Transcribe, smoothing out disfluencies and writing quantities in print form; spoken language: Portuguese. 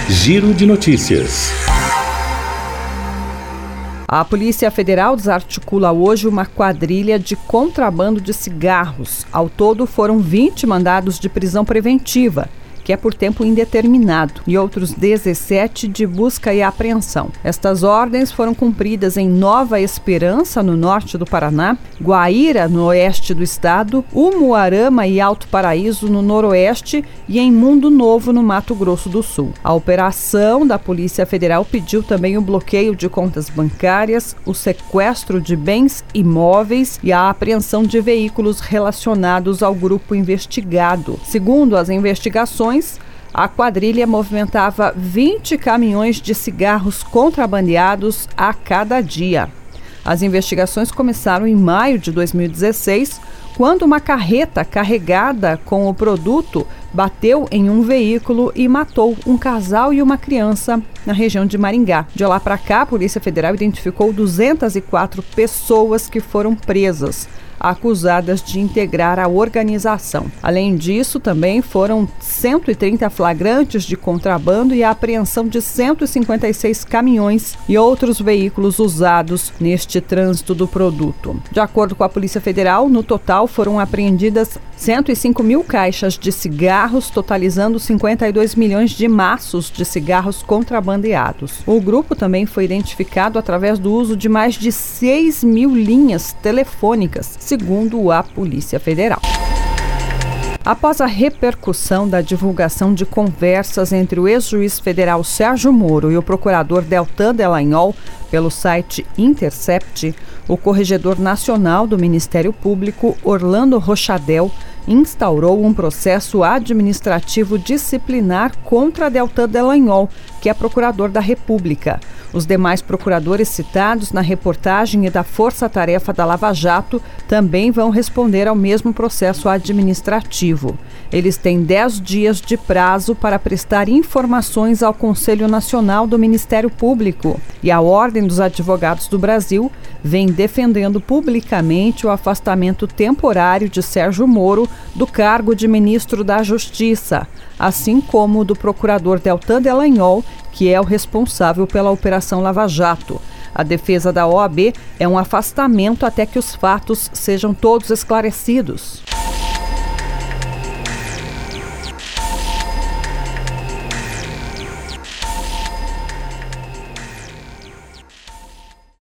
Giro de notícias. A Polícia Federal desarticula hoje uma quadrilha de contrabando de cigarros. Ao todo, foram 20 mandados de prisão preventiva, que é por tempo indeterminado, e outros 17 de busca e apreensão. Estas ordens foram cumpridas em Nova Esperança, no norte do Paraná, Guaíra, no oeste do estado, Umuarama e Alto Paraíso, no noroeste, e em Mundo Novo, no Mato Grosso do Sul. A operação da Polícia Federal pediu também o bloqueio de contas bancárias, o sequestro de bens imóveis e a apreensão de veículos relacionados ao grupo investigado. Segundo as investigações, a quadrilha movimentava 20 caminhões de cigarros contrabandeados a cada dia. As investigações começaram em maio de 2016, quando uma carreta carregada com o produto bateu em um veículo e matou um casal e uma criança na região de Maringá. De lá para cá, a Polícia Federal identificou 204 pessoas que foram presas, acusadas de integrar a organização. Além disso, também foram 130 flagrantes de contrabando e a apreensão de 156 caminhões e outros veículos usados neste trânsito do produto. De acordo com a Polícia Federal, no total foram apreendidas 105 mil caixas de cigarros, totalizando 52 milhões de maços de cigarros contrabandeados. O grupo também foi identificado através do uso de mais de 6 mil linhas telefônicas, segundo a Polícia Federal. Após a repercussão da divulgação de conversas entre o ex-juiz federal Sérgio Moro e o procurador Deltan Dallagnol pelo site Intercept, o corregedor nacional do Ministério Público, Orlando Rochadel, instaurou um processo administrativo disciplinar contra Deltan Dallagnol, que é procurador da República. Os demais procuradores citados na reportagem e da Força Tarefa da Lava Jato também vão responder ao mesmo processo administrativo. Eles têm 10 dias de prazo para prestar informações ao Conselho Nacional do Ministério Público. E a Ordem dos Advogados do Brasil vem defendendo publicamente o afastamento temporário de Sérgio Moro do cargo de ministro da Justiça, assim como do procurador Deltan Dallagnol, que é o responsável pela Operação Lava Jato. A defesa da OAB é um afastamento até que os fatos sejam todos esclarecidos.